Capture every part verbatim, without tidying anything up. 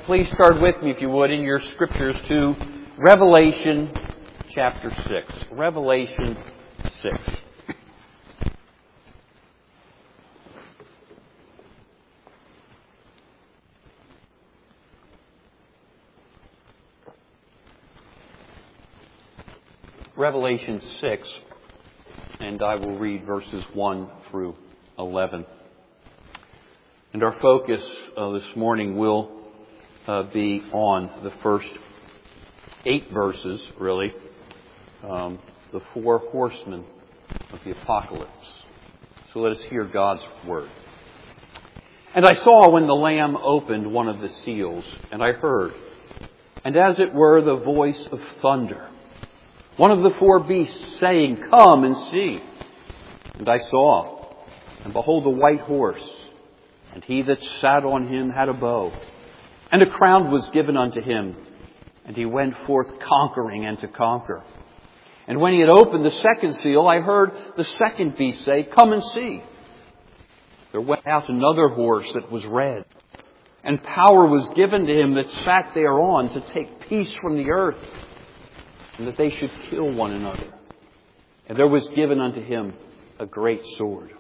Please turn with me, if you would, in your scriptures to Revelation chapter six. Revelation six. Revelation six, and I will read verses one through eleven. And our focus uh, this morning will uh, be on the first eight verses, really, um, the four horsemen of the apocalypse. So let us hear God's word. And I saw when the Lamb opened one of the seals, and I heard, and as it were the voice of thunder, one of the four beasts saying, "Come and see." And I saw, and behold a white horse, and he that sat on him had a bow, and a crown was given unto him, and he went forth conquering and to conquer. And when he had opened the second seal, I heard the second beast say, "Come and see." There went out another horse that was red, and power was given to him that sat thereon to take peace from the earth, and that they should kill one another. And there was given unto him a great sword.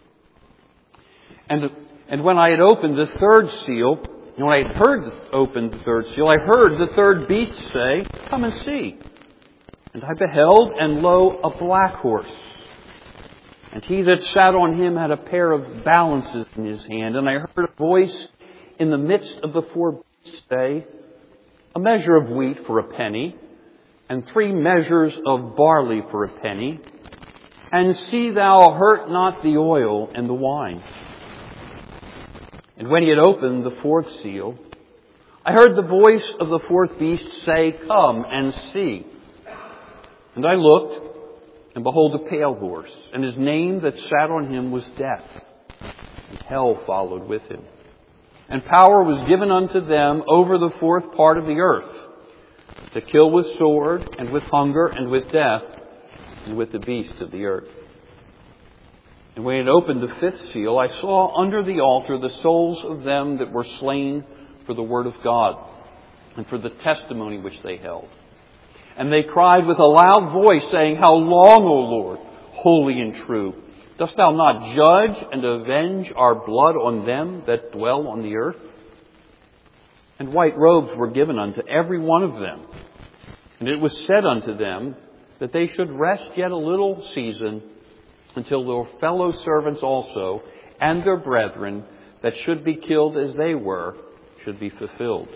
And, and when I had opened the third seal, and when I had heard opened the third seal, I heard the third beast say, "Come and see." And I beheld, and lo, a black horse. And he that sat on him had a pair of balances in his hand. And I heard a voice in the midst of the four beasts say, "A measure of wheat for a penny, and three measures of barley for a penny, and see thou hurt not the oil and the wine." And when he had opened the fourth seal, I heard the voice of the fourth beast say, "Come and see." And I looked, and behold a pale horse, and his name that sat on him was Death, and hell followed with him. And power was given unto them over the fourth part of the earth, to kill with sword, and with hunger, and with death, and with the beasts of the earth. And when he had opened the fifth seal, I saw under the altar the souls of them that were slain for the word of God, and for the testimony which they held. And they cried with a loud voice, saying, "How long, O Lord, holy and true, dost thou not judge and avenge our blood on them that dwell on the earth?" And white robes were given unto every one of them. And it was said unto them that they should rest yet a little season, until their fellow servants also, and their brethren, that should be killed as they were, should be fulfilled.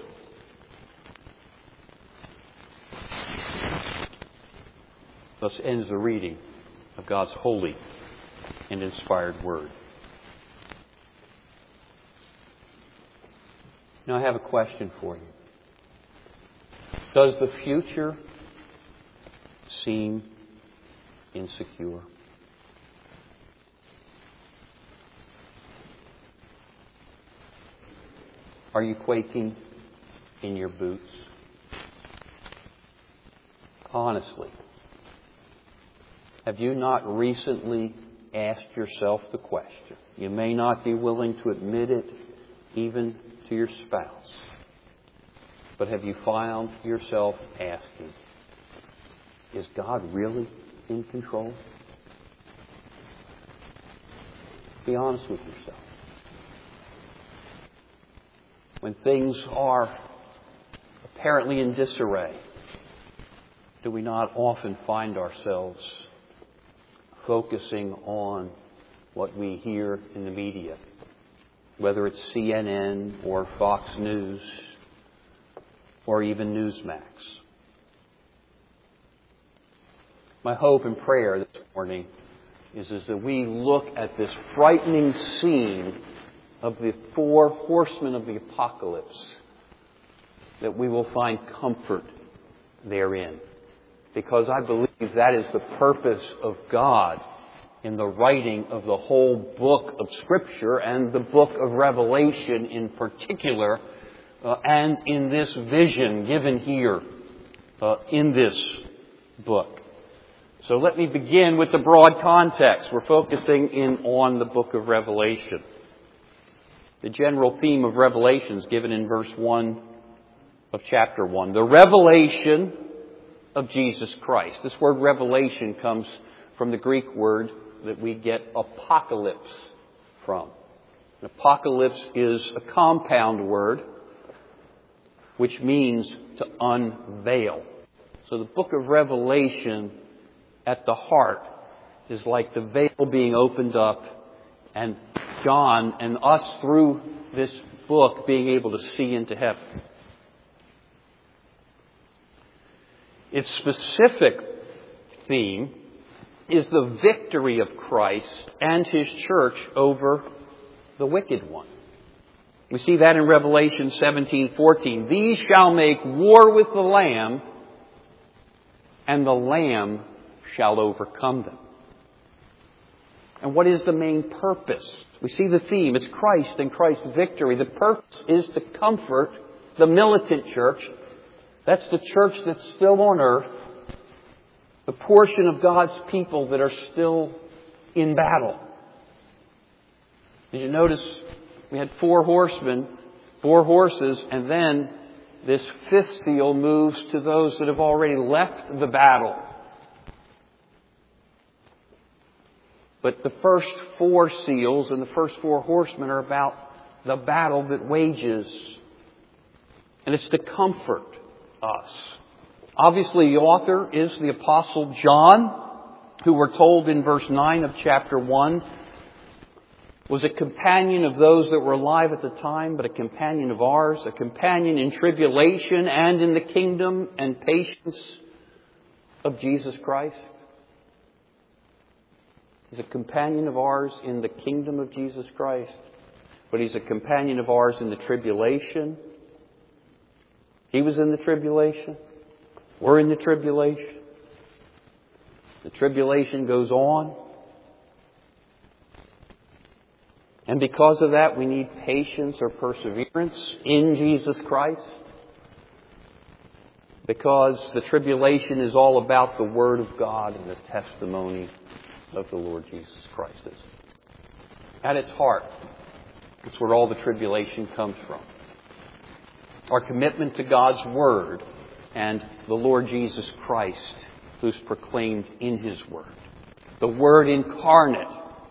Thus ends the reading of God's holy and inspired word. Now I have a question for you. Does the future seem insecure? Are you quaking in your boots? Honestly, have you not recently asked yourself the question? You may not be willing to admit it even to your spouse. But have you found yourself asking, is God really in control? Be honest with yourself. When things are apparently in disarray, do we not often find ourselves focusing on what we hear in the media, whether it's C N N or Fox News or even Newsmax? My hope and prayer this morning is, is that we look at this frightening scene of the four horsemen of the apocalypse, that we will find comfort therein. Because I believe that is the purpose of God in the writing of the whole book of Scripture and the book of Revelation in particular, uh, and in this vision given here uh, in this book. So let me begin with the broad context. We're focusing in on the book of Revelation. The general theme of Revelation is given in verse one of chapter one. The revelation of Jesus Christ. This word revelation comes from the Greek word that we get apocalypse from. Apocalypse is a compound word which means to unveil. So the book of Revelation at the heart is like the veil being opened up and John and us through this book being able to see into heaven. Its specific theme is the victory of Christ and His church over the wicked one. We see that in Revelation seventeen fourteen. These shall make war with the Lamb, and the Lamb shall overcome them. And what is the main purpose? We see the theme. It's Christ and Christ's victory. The purpose is to comfort the militant church. That's the church that's still on earth. The portion of God's people that are still in battle. Did you notice we had four horsemen, four horses, and then this fifth seal moves to those that have already left the battle. But the first four seals and the first four horsemen are about the battle that wages. And it's to comfort us. Obviously, the author is the Apostle John, who we're told in verse nine of chapter one, was a companion of those that were alive at the time, but a companion of ours, a companion in tribulation and in the kingdom and patience of Jesus Christ. He's a companion of ours in the kingdom of Jesus Christ, but He's a companion of ours in the tribulation. He was in the tribulation. We're in the tribulation. The tribulation goes on. And because of that, we need patience or perseverance in Jesus Christ. Because the tribulation is all about the Word of God and the testimony of the Lord Jesus Christ is. At its heart, it's where all the tribulation comes from. Our commitment to God's Word and the Lord Jesus Christ, who's proclaimed in His Word. The Word incarnate.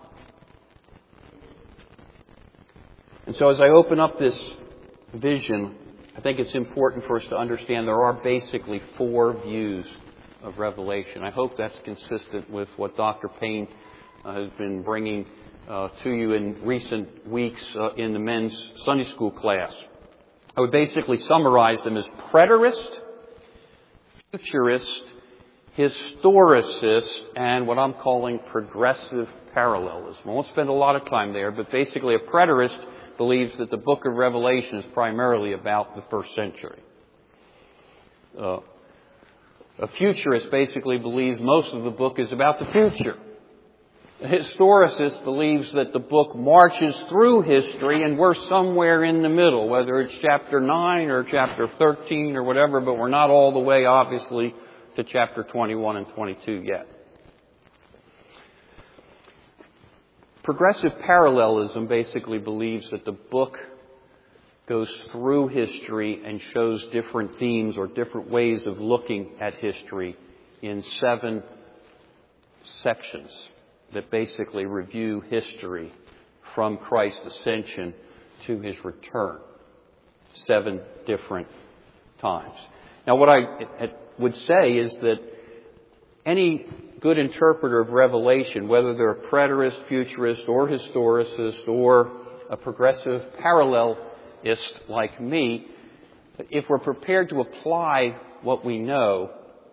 And so as I open up this vision, I think it's important for us to understand there are basically four views of Revelation. I hope that's consistent with what Doctor Payne uh, has been bringing uh, to you in recent weeks uh, in the men's Sunday school class. I would basically summarize them as preterist, futurist, historicist, and what I'm calling progressive parallelism. I won't spend a lot of time there, but basically a preterist believes that the book of Revelation is primarily about the first century. Uh, a futurist basically believes most of the book is about the future. A historicist believes that the book marches through history and we're somewhere in the middle, whether it's chapter nine or chapter thirteen or whatever, but we're not all the way, obviously, to chapter twenty-one and twenty-two yet. Progressive parallelism basically believes that the book goes through history and shows different themes or different ways of looking at history in seven sections that basically review history from Christ's ascension to His return. Seven different times. Now, what I would say is that any good interpreter of Revelation, whether they're a preterist, futurist, or historicist, or a progressive parallelist like me, if we're prepared to apply what we know,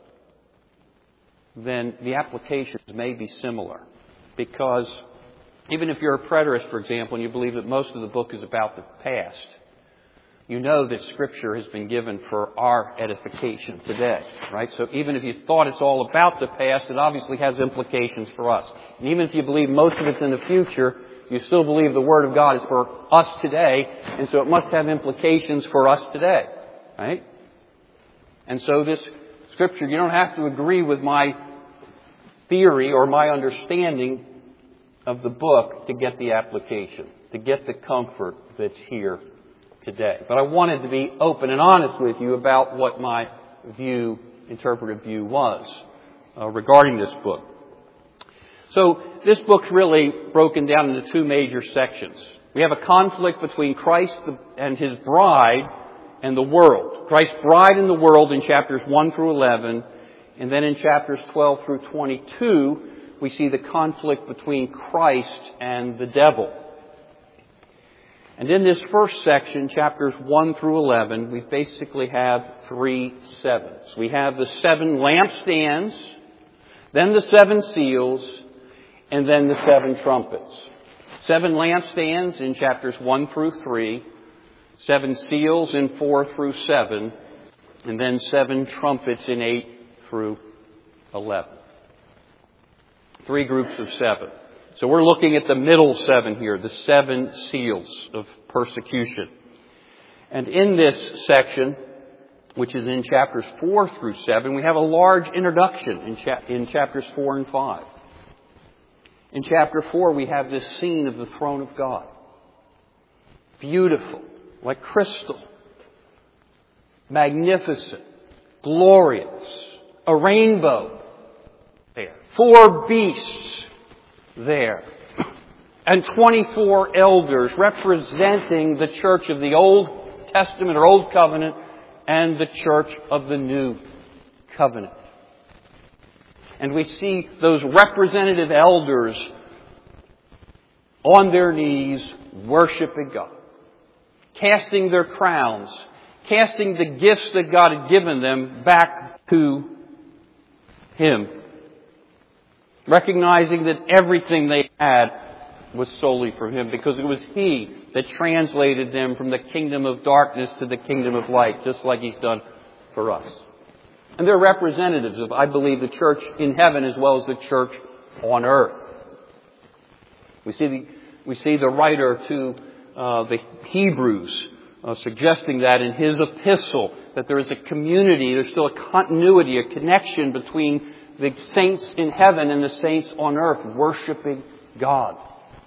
then the applications may be similar. Because even if you're a preterist, for example, and you believe that most of the book is about the past, you know that Scripture has been given for our edification today, right? So even if you thought it's all about the past, it obviously has implications for us. And even if you believe most of it's in the future, you still believe the Word of God is for us today, and so it must have implications for us today, right? And so this Scripture, you don't have to agree with my theory or my understanding of the book to get the application, to get the comfort that's here today. But I wanted to be open and honest with you about what my view, interpretive view was uh, regarding this book. So this book's really broken down into two major sections. We have a conflict between Christ and His bride and the world. Christ's bride and the world in chapters one through eleven. And then in chapters twelve through twenty-two, we see the conflict between Christ and the devil. And in this first section, chapters one through eleven, we basically have three sevens. We have the seven lampstands, then the seven seals, and then the seven trumpets. Seven lampstands in chapters one through three, seven seals in four through seven, and then seven trumpets in eight through eleven. Three groups of seven. So we're looking at the middle seven here, the seven seals of persecution. And in this section, which is in chapters four through seven, we have a large introduction in, cha- in chapters four and five. In chapter four, we have this scene of the throne of God. Beautiful, like crystal, magnificent, glorious, a rainbow there, four beasts there, and twenty-four elders representing the church of the Old Testament or Old Covenant and the church of the New Covenant. And we see those representative elders on their knees worshiping God, casting their crowns, casting the gifts that God had given them back to Him, recognizing that everything they had was solely from Him, because it was He that translated them from the kingdom of darkness to the kingdom of light, just like He's done for us. And they're representatives of, I believe, the church in heaven as well as the church on earth. We see the, we see the writer to uh, the Hebrews uh, suggesting that in his epistle, that there is a community, there's still a continuity, a connection between the saints in heaven and the saints on earth worshiping God.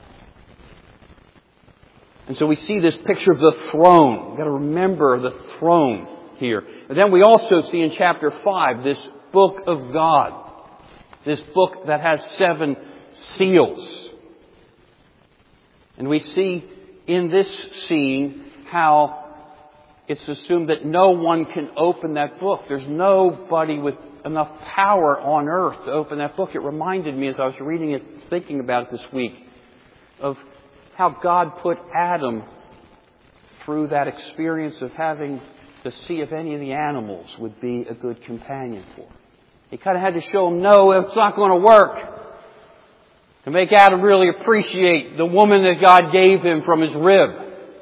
And so we see this picture of the throne. You've got to remember the throne here. And then we also see in chapter five this book of God. This book that has seven seals. And we see in this scene how it's assumed that no one can open that book. There's nobody with enough power on earth to open that book. It reminded me as I was reading it, thinking about it this week, of how God put Adam through that experience of having to see if any of the animals would be a good companion for him. He kind of had to show him, no, it's not going to work. To make Adam really appreciate the woman that God gave him from his rib.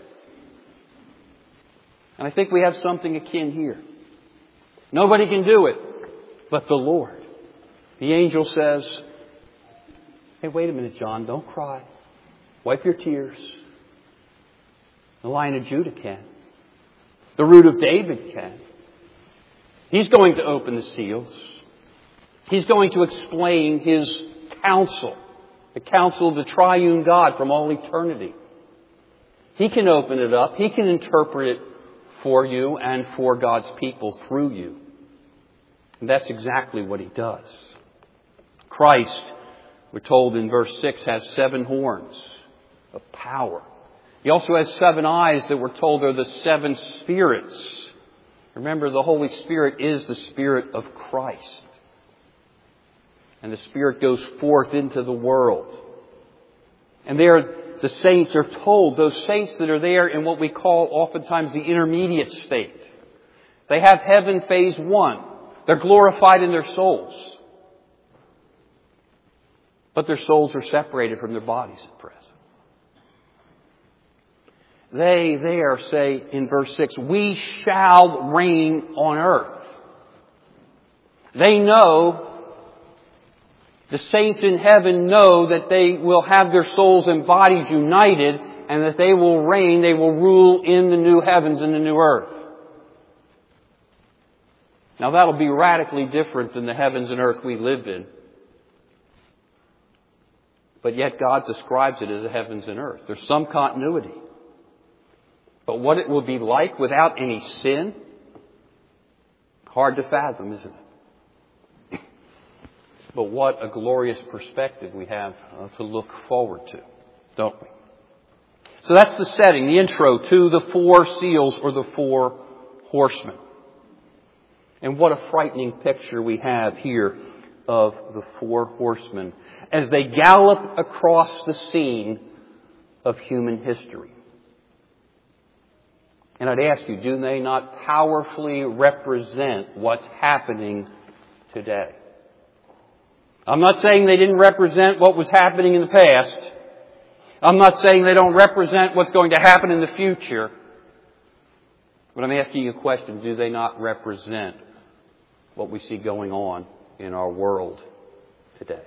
And I think we have something akin here. Nobody can do it but the Lord. The angel says, hey, wait a minute, John, don't cry. Wipe your tears. The Lion of Judah can. The Root of David can. He's going to open the seals. He's going to explain His counsel, the counsel of the triune God from all eternity. He can open it up. He can interpret it for you and for God's people through you. And that's exactly what He does. Christ, we're told in verse six, has seven horns of power. He also has seven eyes that we're told are the seven spirits. Remember, the Holy Spirit is the Spirit of Christ. And the Spirit goes forth into the world. And there, the saints are told, those saints that are there in what we call oftentimes the intermediate state. They have heaven phase one. They're glorified in their souls. But their souls are separated from their bodies at present. They there say in verse six, we shall reign on earth. They know, the saints in heaven know that they will have their souls and bodies united and that they will reign, they will rule in the new heavens and the new earth. Now that'll be radically different than the heavens and earth we live in. But yet God describes it as a heavens and earth. There's some continuity. But what it will be like without any sin, hard to fathom, isn't it? But what a glorious perspective we have uh, to look forward to, don't we? So that's the setting, the intro to the four seals or the four horsemen. And what a frightening picture we have here of the four horsemen as they gallop across the scene of human history. And I'd ask you, do they not powerfully represent what's happening today? I'm not saying they didn't represent what was happening in the past. I'm not saying they don't represent what's going to happen in the future. But I'm asking you a question, do they not represent what we see going on in our world today?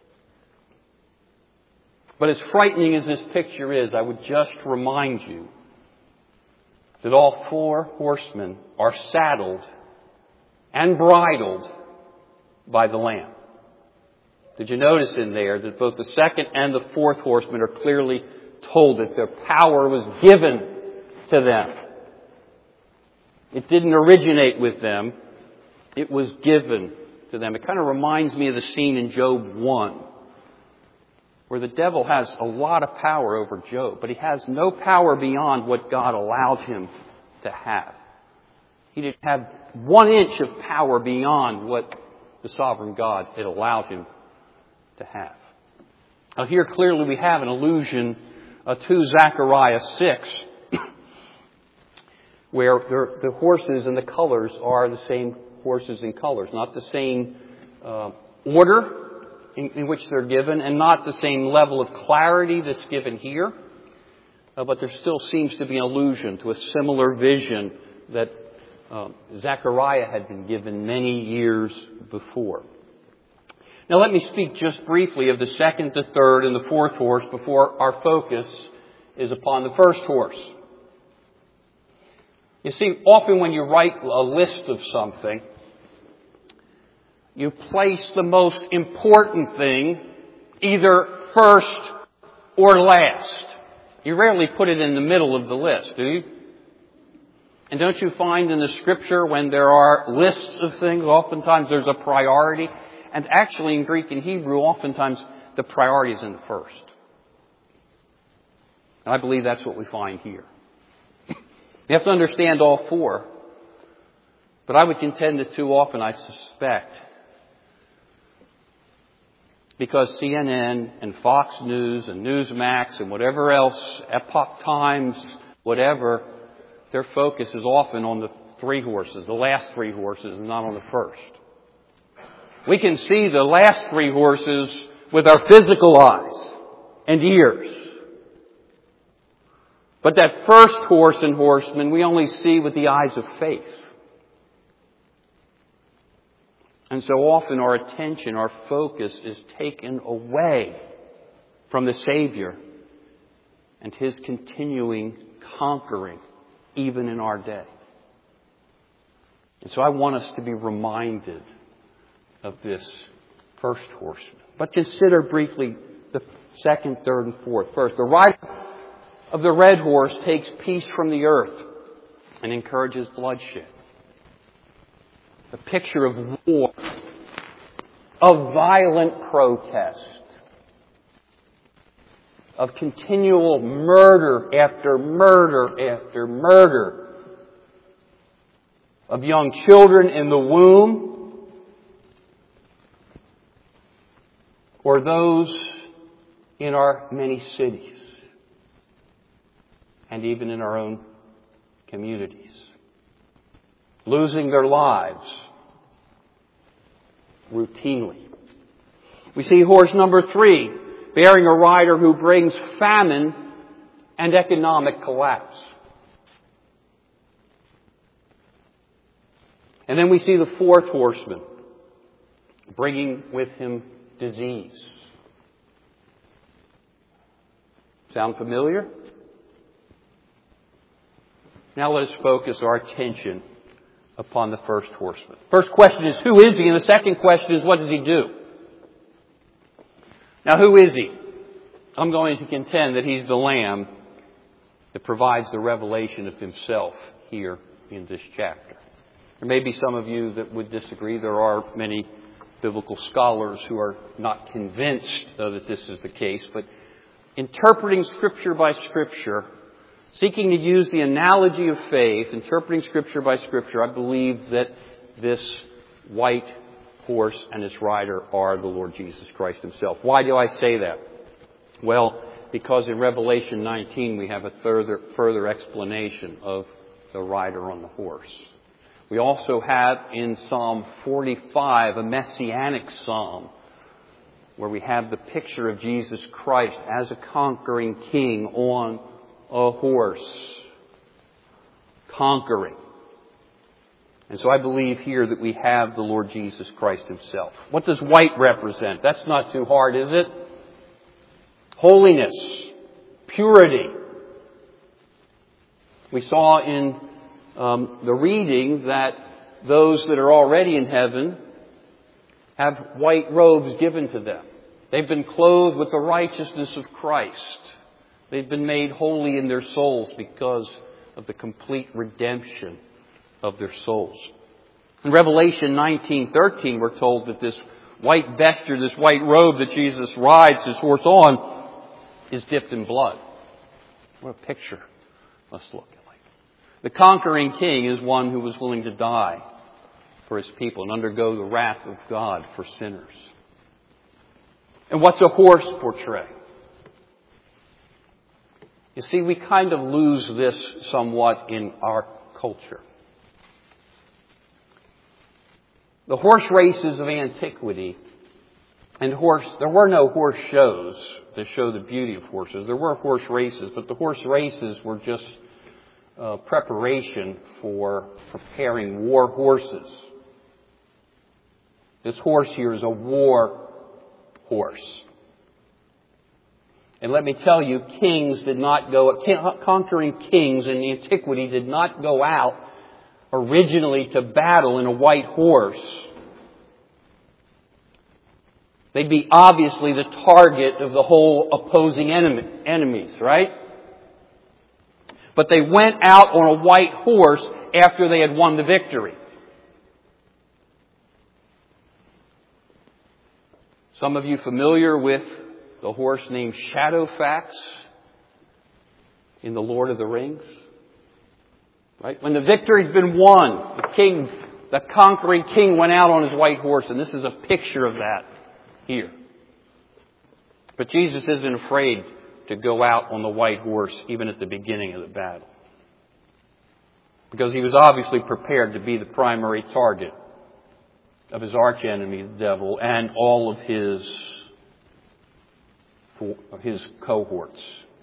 But as frightening as this picture is, I would just remind you that all four horsemen are saddled and bridled by the Lamb. Did you notice in there that both the second and the fourth horseman are clearly told that their power was given to them? It didn't originate with them. It was given to them. It kind of reminds me of the scene in Job one, where the devil has a lot of power over Job, but he has no power beyond what God allowed him to have. He didn't have one inch of power beyond what the sovereign God had allowed him to have. Now here clearly we have an allusion uh, to Zechariah six, where the, the horses and the colors are the same horses and colors, not the same uh, order in, in which they're given, and not the same level of clarity that's given here. Uh, but there still seems to be an allusion to a similar vision that uh, Zechariah had been given many years before. Now let me speak just briefly of the second, the third, and the fourth horse before our focus is upon the first horse. You see, often when you write a list of something, you place the most important thing either first or last. You rarely put it in the middle of the list, do you? And don't you find in the Scripture when there are lists of things, oftentimes there's a priority? And actually in Greek and Hebrew, oftentimes the priority is in the first. And I believe that's what we find here. You have to understand all four. But I would contend that too often, I suspect, because C N N and Fox News and Newsmax and whatever else, Epoch Times, whatever, their focus is often on the three horses, the last three horses, and not on the first. We can see the last three horses with our physical eyes and ears. But that first horse and horseman we only see with the eyes of faith. And so often our attention, our focus is taken away from the Savior and His continuing conquering even in our day. And so I want us to be reminded of this first horseman. But consider briefly the second, third, and fourth. First, the rider of the red horse takes peace from the earth and encourages bloodshed. A picture of war, of violent protest, of continual murder after murder after murder, of young children in the womb, or those in our many cities, and even in our own communities, losing their lives routinely. We see horse number three bearing a rider who brings famine and economic collapse. And then we see the fourth horseman bringing with him disease. Sound familiar? Now let us focus our attention upon the first horseman. First question is, who is he? And the second question is, what does he do? Now, who is he? I'm going to contend that he's the Lamb that provides the revelation of himself here in this chapter. There may be some of you that would disagree. There are many biblical scholars who are not convinced uh, that this is the case, but interpreting Scripture by Scripture, seeking to use the analogy of faith, interpreting Scripture by Scripture, I believe that this white horse and its rider are the Lord Jesus Christ himself. Why do I say that? Well, because in Revelation nineteen we have a further, further explanation of the rider on the horse. We also have in Psalm forty-five a messianic psalm where we have the picture of Jesus Christ as a conquering king on a horse. Conquering. And so I believe here that we have the Lord Jesus Christ himself. What does white represent? That's not too hard, is it? Holiness. Purity. We saw in um, the reading that those that are already in heaven have white robes given to them. They've been clothed with the righteousness of Christ. They've been made holy in their souls because of the complete redemption of their souls. In Revelation nineteen thirteen, we're told that this white vesture, this white robe that Jesus rides his horse on, is dipped in blood. What a picture must look like. The conquering king is one who was willing to die for his people and undergo the wrath of God for sinners. And what's a horse portray? You see, we kind of lose this somewhat in our culture. The horse races of antiquity, and horse, there were no horse shows to show the beauty of horses. There were horse races, but the horse races were just uh, preparation for preparing war horses. This horse here is a war horse. And let me tell you, kings did not go, conquering kings in antiquity did not go out originally to battle in a white horse. They'd be obviously the target of the whole opposing enemy, enemies, right? But they went out on a white horse after they had won the victory. Some of you familiar with the horse named Shadowfax in The Lord of the Rings? Right? When the victory's been won, the king, the conquering king went out on his white horse, and this is a picture of that here. But Jesus isn't afraid to go out on the white horse even at the beginning of the battle. Because he was obviously prepared to be the primary target of his archenemy, the devil, and all of his, his cohorts.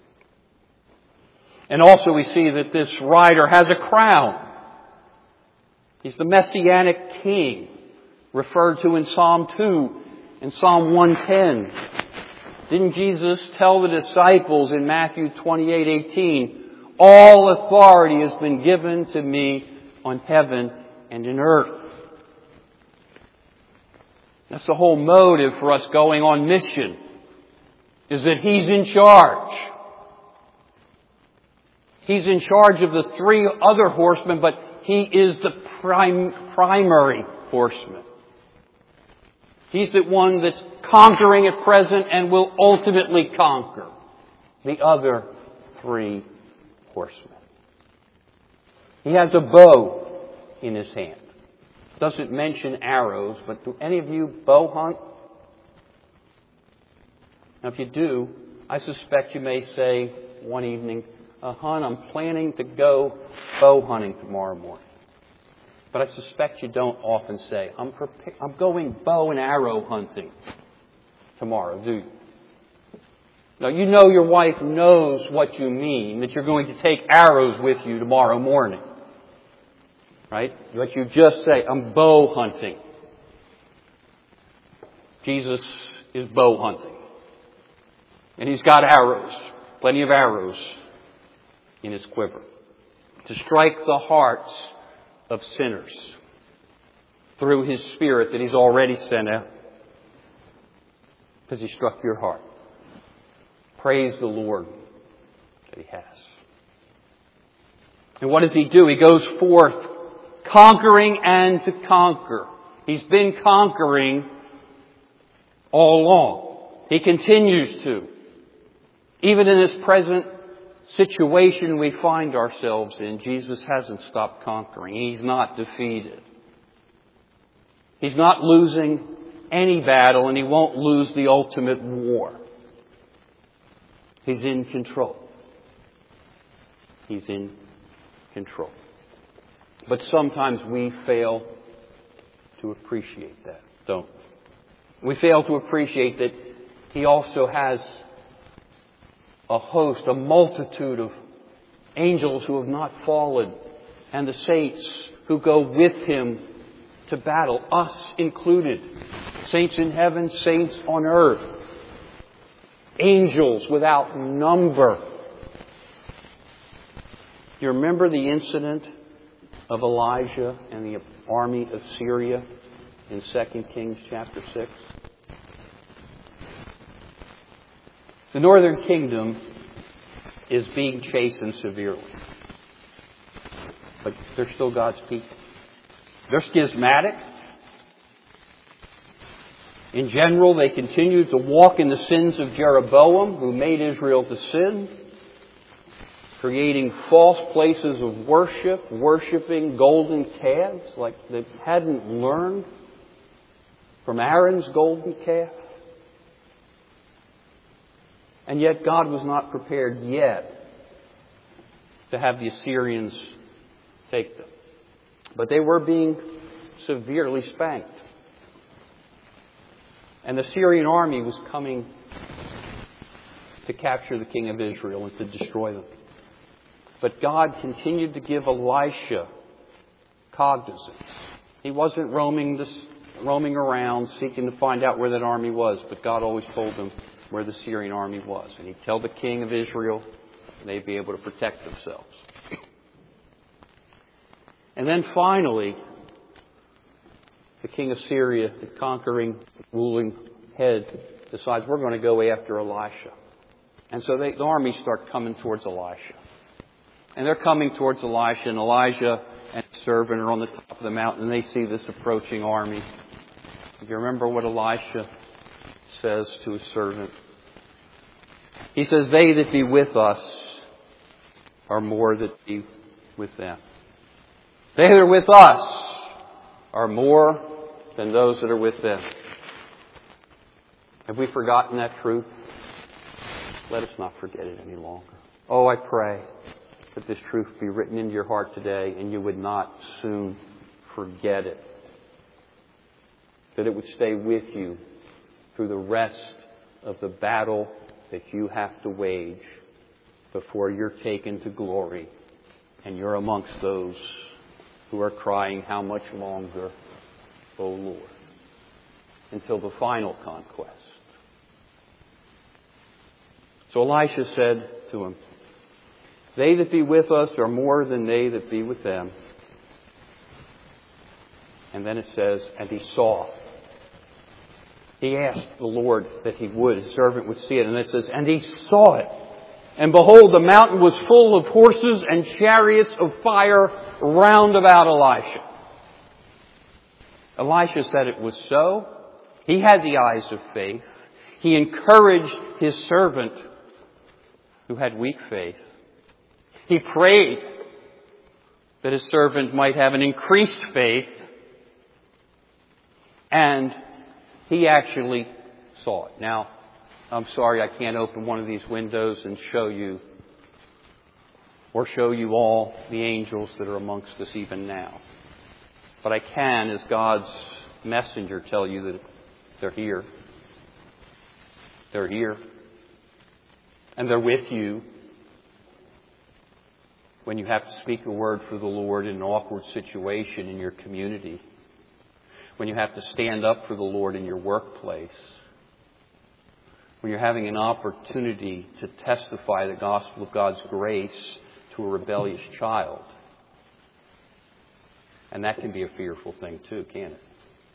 And also we see that this rider has a crown. He's the Messianic king, referred to in Psalm two and Psalm one ten. Didn't Jesus tell the disciples in Matthew twenty-eight eighteen, all authority has been given to me on heaven and in earth. That's the whole motive for us going on mission, is that He's in charge. He's in charge of the three other horsemen, but He is the prim- primary horseman. He's the one that's conquering at present and will ultimately conquer the other three horsemen. He has a bow in his hand. Doesn't mention arrows, but do any of you bow hunt? Now if you do, I suspect you may say one evening, uh, hon, I'm planning to go bow hunting tomorrow morning. But I suspect you don't often say, I'm, prepa- I'm going bow and arrow hunting tomorrow, do you? Now, you know your wife knows what you mean, that you're going to take arrows with you tomorrow morning. Right? But you just say, I'm bow hunting. Jesus is bow hunting. And He's got arrows, plenty of arrows in His quiver to strike the hearts of sinners through His Spirit that He's already sent out. Because He struck your heart. Praise the Lord that He has. And what does he do? He goes forth conquering and to conquer. He's been conquering all along. He continues to. Even in this present situation we find ourselves in, Jesus hasn't stopped conquering. He's not defeated. He's not losing any battle, and he won't lose the ultimate war. He's in control. He's in control. But sometimes we fail to appreciate that, don't we? We fail to appreciate that he also has a host, a multitude of angels who have not fallen, and the saints who go with him to battle, us included. Saints in heaven, saints on earth. Angels without number. You remember the incident of Elijah and the army of Syria in Second Kings chapter six? The northern kingdom is being chastened severely. But they're still God's people. They're schismatic. In general, they continue to walk in the sins of Jeroboam, who made Israel to sin, creating false places of worship, worshiping golden calves like they hadn't learned from Aaron's golden calf. And yet God was not prepared yet to have the Assyrians take them. But they were being severely spanked. And the Syrian army was coming to capture the king of Israel and to destroy them. But God continued to give Elisha cognizance. He wasn't roaming this, roaming around seeking to find out where that army was, but God always told him where the Syrian army was. And he'd tell the king of Israel, and they'd be able to protect themselves. And then finally, the king of Syria, the conquering, ruling head, decides we're going to go after Elisha. And so they, the armies start coming towards Elisha. And they're coming towards Elisha, and Elijah and his servant are on the top of the mountain, and they see this approaching army. If you remember what Elisha says to his servant, he says, "They that be with us are more that be with them." They that are with us are more than those that are with them. Have we forgotten that truth? Let us not forget it any longer. Oh, I pray that this truth be written into your heart today and you would not soon forget it. That it would stay with you through the rest of the battle that you have to wage before you're taken to glory and you're amongst those who are crying, "How much longer, O Lord?" Until the final conquest. So Elisha said to him, "They that be with us are more than they that be with them." And then it says, and he saw. He asked the Lord that he would, his servant would see it. And it says, and he saw it. And behold, the mountain was full of horses and chariots of fire round about Elisha. Elisha said it was so. He had the eyes of faith. He encouraged his servant who had weak faith. He prayed that his servant might have an increased faith. And he actually saw it. Now, I'm sorry I can't open one of these windows and show you or show you all the angels that are amongst us even now. But I can, as God's messenger, tell you that they're here. They're here. And they're with you when you have to speak a word for the Lord in an awkward situation in your community. When you have to stand up for the Lord in your workplace. When you're having an opportunity to testify the gospel of God's grace to a rebellious child. And that can be a fearful thing too, can't it?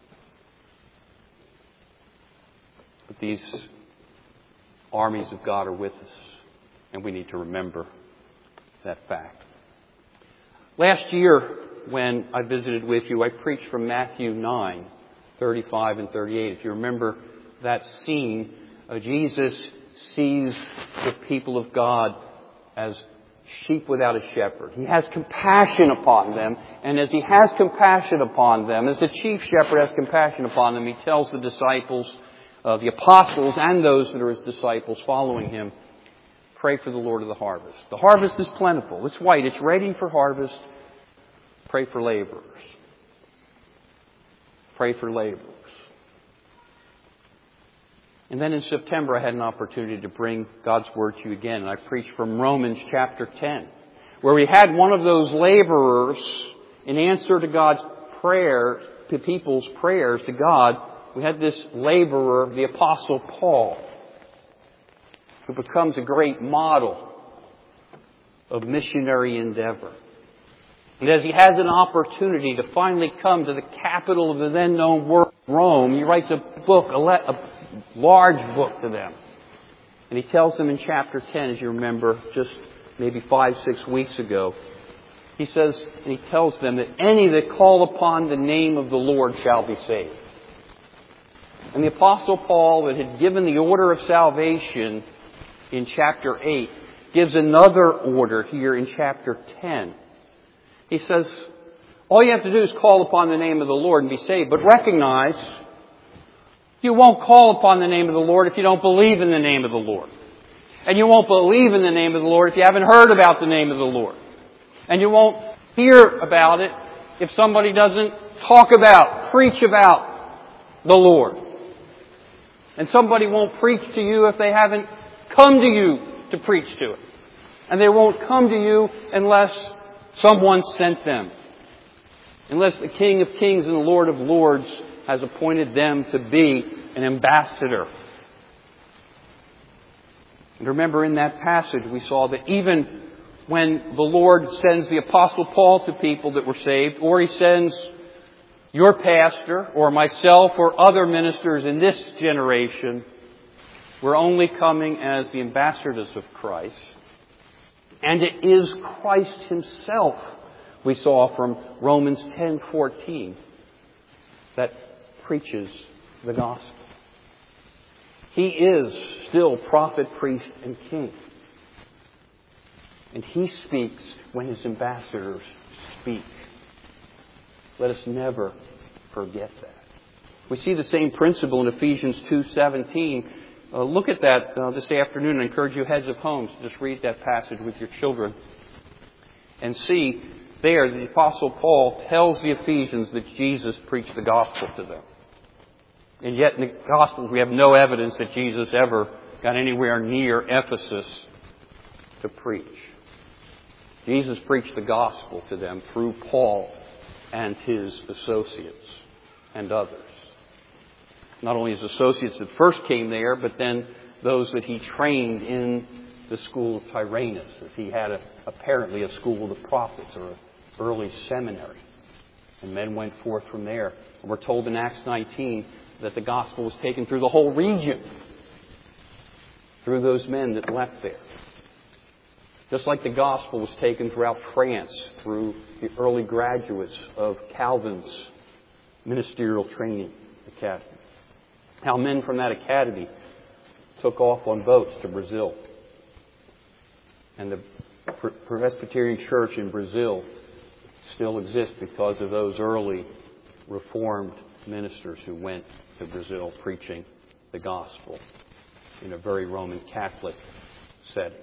But these armies of God are with us. And we need to remember that fact. Last year, when I visited with you, I preached from Matthew nine, thirty-five and thirty-eight. If you remember that scene, uh, Jesus sees the people of God as sheep without a shepherd. He has compassion upon them, and as He has compassion upon them, as the chief shepherd has compassion upon them, He tells the disciples, uh, the apostles and those that are His disciples following Him, pray for the Lord of the harvest. The harvest is plentiful. It's white. It's ready for harvest. Pray for laborers. Pray for laborers. And then in September, I had an opportunity to bring God's Word to you again. And I preached from Romans chapter ten, where we had one of those laborers in answer to God's prayer, to people's prayers to God. We had this laborer, the Apostle Paul, who becomes a great model of missionary endeavor. And as he has an opportunity to finally come to the capital of the then known world, Rome, he writes a book, a, le- a large book to them. And he tells them in chapter ten, as you remember, just maybe five, six weeks ago, he says, and he tells them that any that call upon the name of the Lord shall be saved. And the Apostle Paul, that had given the order of salvation in chapter eight, gives another order here in chapter ten. He says, all you have to do is call upon the name of the Lord and be saved. But recognize, you won't call upon the name of the Lord if you don't believe in the name of the Lord. And you won't believe in the name of the Lord if you haven't heard about the name of the Lord. And you won't hear about it if somebody doesn't talk about, preach about the Lord. And somebody won't preach to you if they haven't come to you to preach to it. And they won't come to you unless someone sent them. Unless the King of Kings and the Lord of Lords has appointed them to be an ambassador. And remember, in that passage we saw that even when the Lord sends the Apostle Paul to people that were saved, or He sends your pastor or myself or other ministers in this generation, we're only coming as the ambassadors of Christ. And it is Christ Himself, we saw from Romans ten fourteen, that preaches the gospel. He is still prophet, priest, and king. And He speaks when His ambassadors speak. Let us never forget that. We see the same principle in Ephesians two seventeen. Uh, look at that uh, this afternoon. I encourage you, heads of homes, to just read that passage with your children. And see there, the Apostle Paul tells the Ephesians that Jesus preached the gospel to them. And yet in the Gospels we have no evidence that Jesus ever got anywhere near Ephesus to preach. Jesus preached the gospel to them through Paul and his associates and others. Not only his associates that first came there, but then those that he trained in the school of Tyrannus, as he had a, apparently a school of the prophets or an early seminary. And men went forth from there. And we're told in Acts nineteen that the gospel was taken through the whole region, through those men that left there. Just like the gospel was taken throughout France, through the early graduates of Calvin's ministerial training academy. How men from that academy took off on boats to Brazil. And the Presbyterian Church in Brazil still exists because of those early Reformed ministers who went to Brazil preaching the gospel in a very Roman Catholic setting.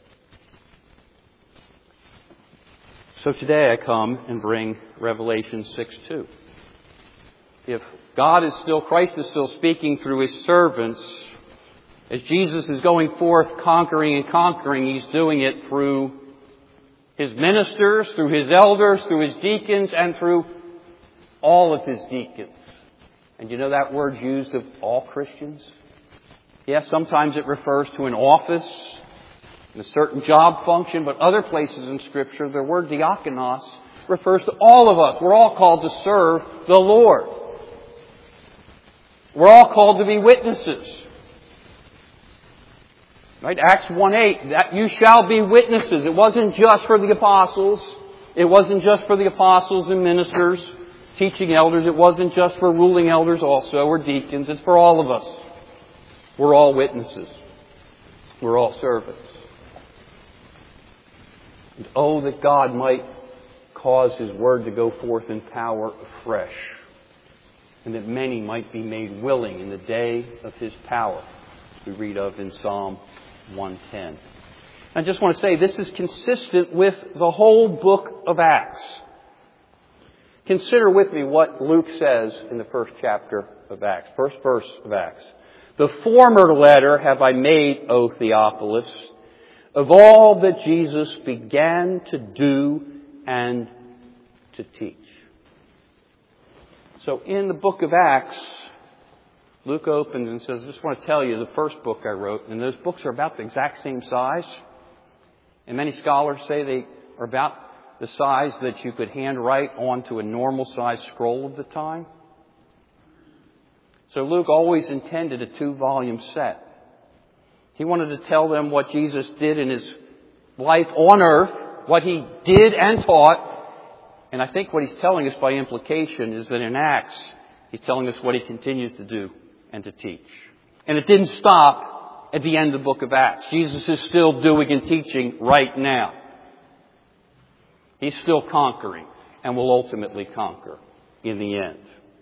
So today I come and bring Revelation six two. If God is still, Christ is still speaking through His servants, as Jesus is going forth conquering and conquering, He's doing it through His ministers, through His elders, through His deacons, and through all of His deacons. And you know that word's used of all Christians? Yes, sometimes it refers to an office, a certain job function, but other places in Scripture, the word diakonos refers to all of us. We're all called to serve the Lord. We're all called to be witnesses. Right? Acts one eight, that you shall be witnesses. It wasn't just for the apostles. It wasn't just for the apostles and ministers, teaching elders. It wasn't just for ruling elders also, or deacons. It's for all of us. We're all witnesses. We're all servants. And oh, that God might cause His Word to go forth in power afresh, and that many might be made willing in the day of His power, we read of in Psalm one ten. I just want to say this is consistent with the whole book of Acts. Consider with me what Luke says in the first chapter of Acts, first verse of Acts. The former letter have I made, O Theophilus, of all that Jesus began to do and to teach. So in the book of Acts, Luke opens and says, I just want to tell you the first book I wrote, and those books are about the exact same size. And many scholars say they are about the size that you could handwrite onto a normal-sized scroll of the time. So Luke always intended a two-volume set. He wanted to tell them what Jesus did in His life on earth, what He did and taught. And I think what He's telling us by implication is that in Acts, He's telling us what He continues to do and to teach. And it didn't stop at the end of the book of Acts. Jesus is still doing and teaching right now. He's still conquering and will ultimately conquer in the end.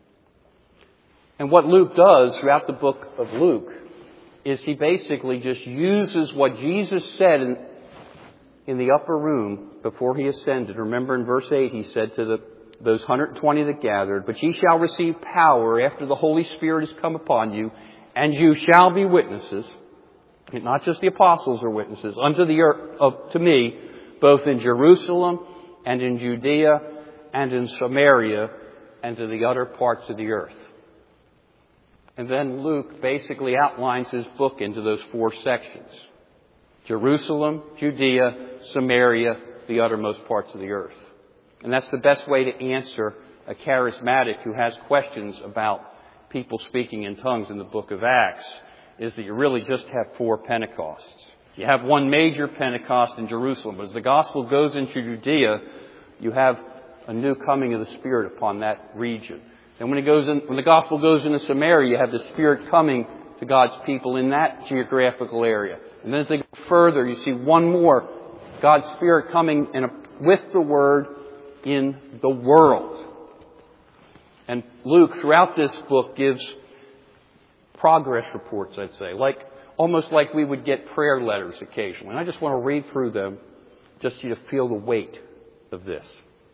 And what Luke does throughout the book of Luke is he basically just uses what Jesus said in, in the upper room before He ascended. Remember in verse eight, He said to the, those one hundred twenty that gathered, "But ye shall receive power after the Holy Spirit has come upon you, and you shall be witnesses." Not just the apostles are witnesses, unto the earth, of, to me, both in Jerusalem and in Judea and in Samaria and to the utter parts of the earth. And then Luke basically outlines his book into those four sections. Jerusalem, Judea, Samaria, the uttermost parts of the earth. And that's the best way to answer a charismatic who has questions about people speaking in tongues in the book of Acts, is that you really just have four Pentecosts. You have one major Pentecost in Jerusalem, but as the gospel goes into Judea, you have a new coming of the Spirit upon that region. And when it goes in, when the gospel goes into Samaria, you have the Spirit coming to God's people in that geographical area. And then as they go further, you see one more, God's Spirit coming in a, with the Word in the world. And Luke, throughout this book, gives progress reports, I'd say, like almost like we would get prayer letters occasionally. And I just want to read through them just so you to feel the weight of this.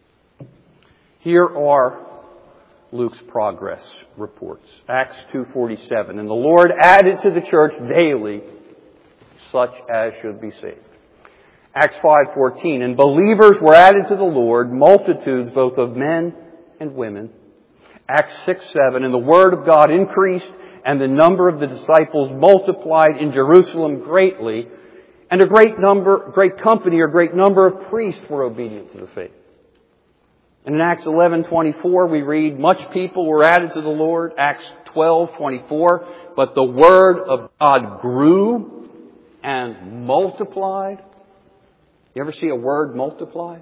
Here are Luke's progress reports. Acts two forty-seven. And the Lord added to the church daily such as should be saved. Acts five fourteen. And believers were added to the Lord, multitudes both of men and women. Acts six seven. And the word of God increased, and the number of the disciples multiplied in Jerusalem greatly, and a great number, great company or great number of priests were obedient to the faith. And in Acts eleven twenty-four we read, much people were added to the Lord. Acts twelve twenty-four, but the word of God grew and multiplied. You ever see a word multiply?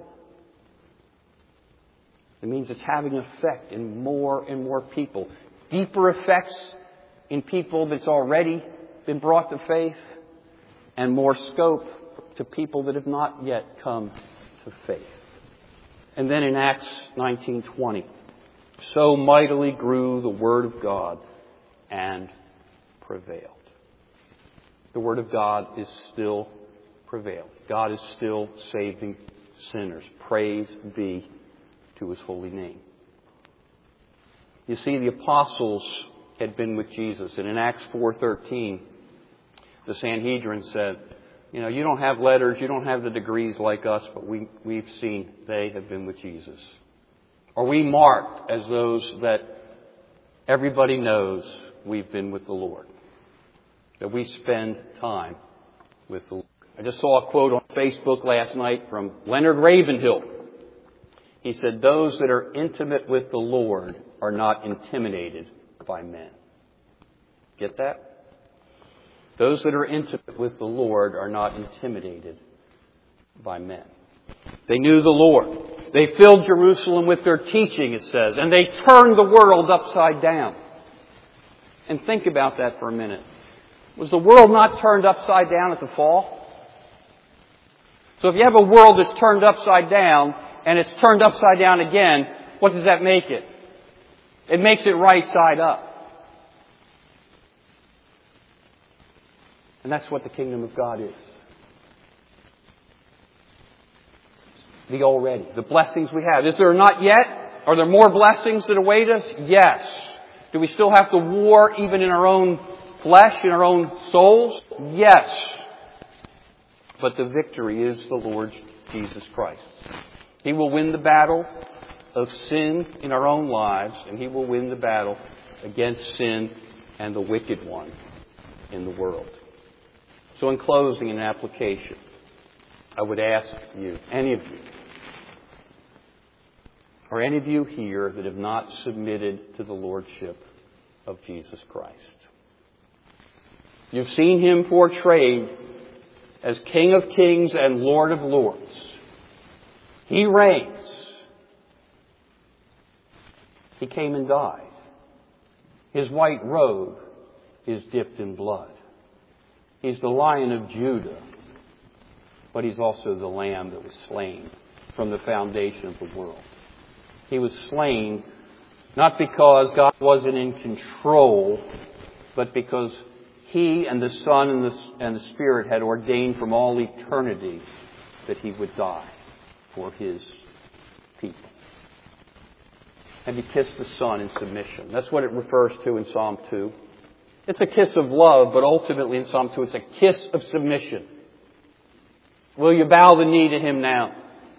It means it's having an effect in more and more people. Deeper effects in people that's already been brought to faith, and more scope to people that have not yet come to faith. And then in Acts nineteen twenty, so mightily grew the word of God and prevailed. The word of God is still prevailed. God is still saving sinners. Praise be to His holy name. You see, the apostles had been with Jesus. And in Acts four thirteen, the Sanhedrin said, you know, you don't have letters, you don't have the degrees like us, but we, we've seen they have been with Jesus. Are we marked as those that everybody knows we've been with the Lord? That we spend time with the Lord. I just saw a quote on Facebook last night from Leonard Ravenhill. He said, those that are intimate with the Lord are not intimidated by men. Get that? Those that are intimate with the Lord are not intimidated by men. They knew the Lord. they filled Jerusalem with their teaching, it says, and they turned the world upside down. And think about that for a minute. Was the world not turned upside down at the fall? So if you have a world that's turned upside down, and it's turned upside down again, what does that make it? It makes it right side up. And that's what the kingdom of God is. The already. The blessings we have. Is there not yet? Are there more blessings that await us? Yes. Do we still have to war even in our own flesh, in our own souls? Yes. But the victory is the Lord Jesus Christ. He will win the battle of sin in our own lives, and He will win the battle against sin and the wicked one in the world. So in closing, in application, I would ask you, any of you, or any of you here that have not submitted to the Lordship of Jesus Christ. You've seen Him portrayed as King of Kings and Lord of Lords. He reigns. He came and died. His white robe is dipped in blood. He's the Lion of Judah, but He's also the Lamb that was slain from the foundation of the world. He was slain not because God wasn't in control, but because He and the Son and the, and the Spirit had ordained from all eternity that He would die for His people. And He kissed the Son in submission. That's what it refers to in Psalm two. It's a kiss of love, but ultimately in Psalm two it's a kiss of submission. Will you bow the knee to Him now?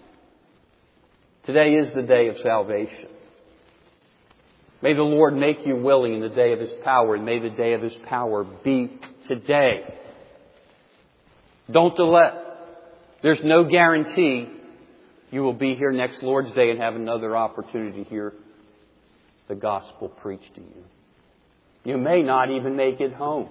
Today is the day of salvation. May the Lord make you willing in the day of His power, and may the day of His power be today. Don't delay. There's no guarantee you will be here next Lord's Day and have another opportunity to hear the gospel preached to you. You may not even make it home.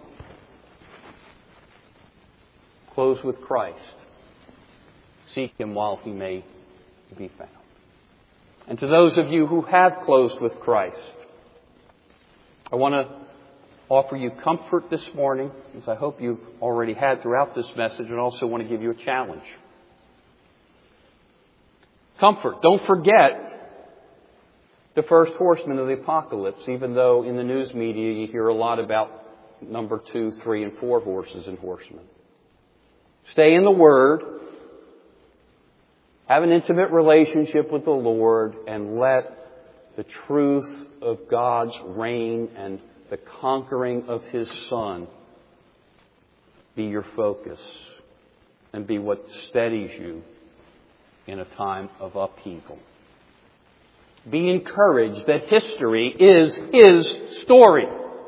Close with Christ. Seek Him while He may be found. And to those of you who have closed with Christ, I want to offer you comfort this morning, as I hope you've already had throughout this message, and also want to give you a challenge. Comfort. Don't forget the first horseman of the apocalypse, even though in the news media you hear a lot about number two, three, and four horses and horsemen. Stay in the Word. Have an intimate relationship with the Lord, and let the truth of God's reign and the conquering of His Son be your focus and be what steadies you in a time of upheaval. Be encouraged that history is His story.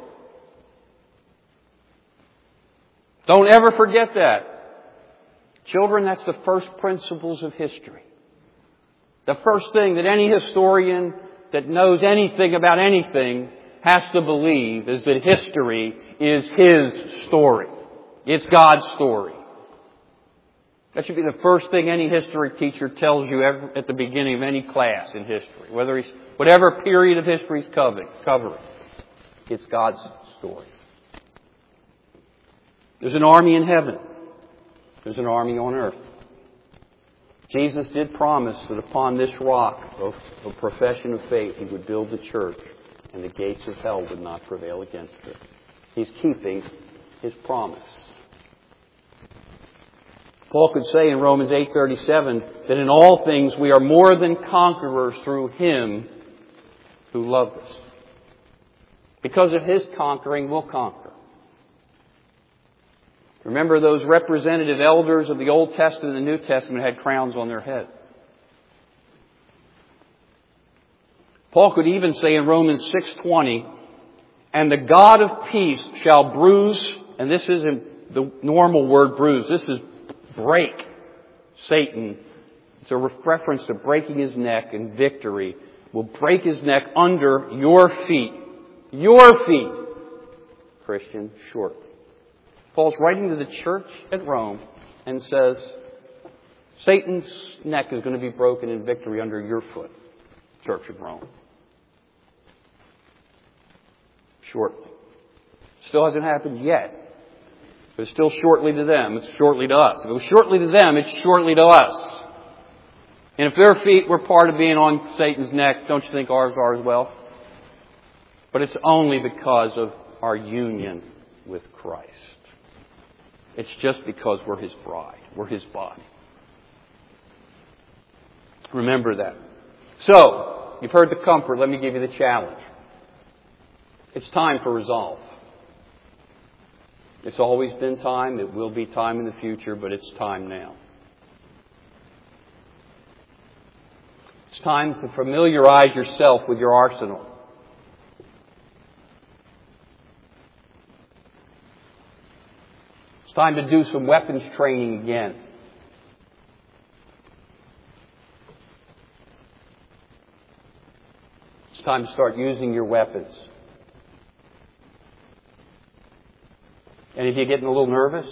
Don't ever forget that. Children, that's the first principles of history. The first thing that any historian that knows anything about anything has to believe is that history is His story. It's God's story. That should be the first thing any history teacher tells you ever at the beginning of any class in history. Whether he's, whatever period of history he's covering, covering. It's God's story. There's an army in heaven. There's an army on earth. Jesus did promise that upon this rock of, of profession of faith He would build the church, and the gates of hell would not prevail against it. He's keeping His promise. Paul could say in Romans eight thirty-seven that in all things we are more than conquerors through Him who loved us. Because of His conquering, we'll conquer. Remember, those representative elders of the Old Testament and the New Testament had crowns on their head. Paul could even say in Romans six twenty, and the God of peace shall bruise, and this isn't the normal word bruise, this is break Satan. It's a reference to breaking his neck, and victory will break his neck under your feet. Your feet, Christian, shortly. Paul's writing to the church at Rome and says, Satan's neck is going to be broken in victory under your foot, Church of Rome. Shortly. Still hasn't happened yet. But it's still shortly to them. It's shortly to us. If it was shortly to them, it's shortly to us. And if their feet were part of being on Satan's neck, don't you think ours are as well? But it's only because of our union with Christ. It's just because we're His bride. We're His body. Remember that. So, you've heard the comfort. Let me give you the challenge. It's time for resolve. It's always been time. It will be time in the future, but it's time now. It's time to familiarize yourself with your arsenal. It's time to do some weapons training again. It's time to start using your weapons. Any of you getting a little nervous?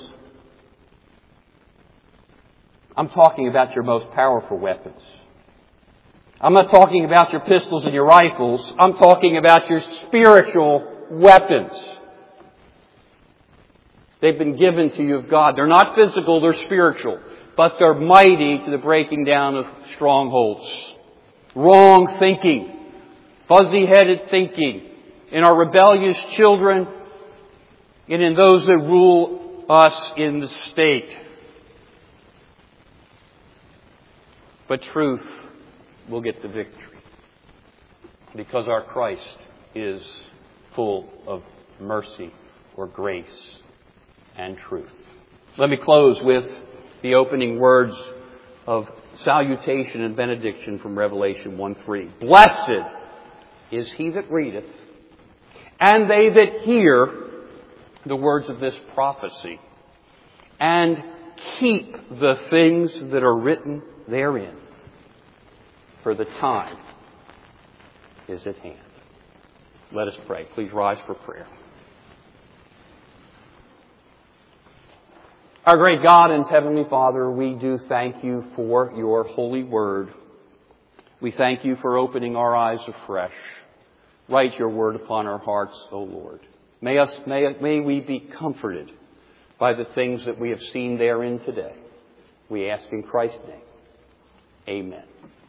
I'm talking about your most powerful weapons. I'm not talking about your pistols and your rifles. I'm talking about your spiritual weapons. They've been given to you of God. They're not physical, they're spiritual. But they're mighty to the breaking down of strongholds. Wrong thinking. Fuzzy-headed thinking. In our rebellious children and in those that rule us in the state. But truth will get the victory. Because our Christ is full of mercy or grace and truth. Let me close with the opening words of salutation and benediction from Revelation one three. Blessed is he that readeth, and they that hear the words of this prophecy, and keep the things that are written therein, for the time is at hand. Let us pray. Please rise for prayer. Our great God and Heavenly Father, we do thank you for your holy word. We thank you for opening our eyes afresh. Write your word upon our hearts, O Lord. May us, may, may we be comforted by the things that we have seen therein today. We ask in Christ's name. Amen.